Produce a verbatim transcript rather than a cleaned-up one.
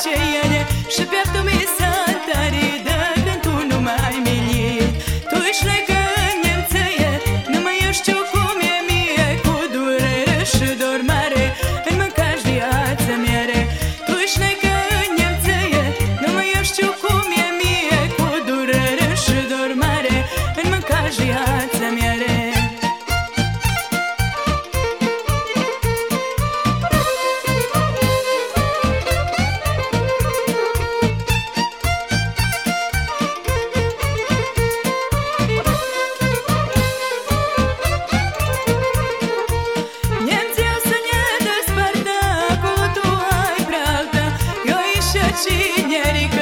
ce ele și pieptul mi s-a întărit de când tu nu mai milit. Tu ești legă-n nemțăie, numai eu știu cum e mie, cu durere și dor mare în mâncaș viață miere. Tu ești legă-n nemțăie, numai eu știu cum e mie, cu durere și dor mare în mâncaș viață miere. Cineric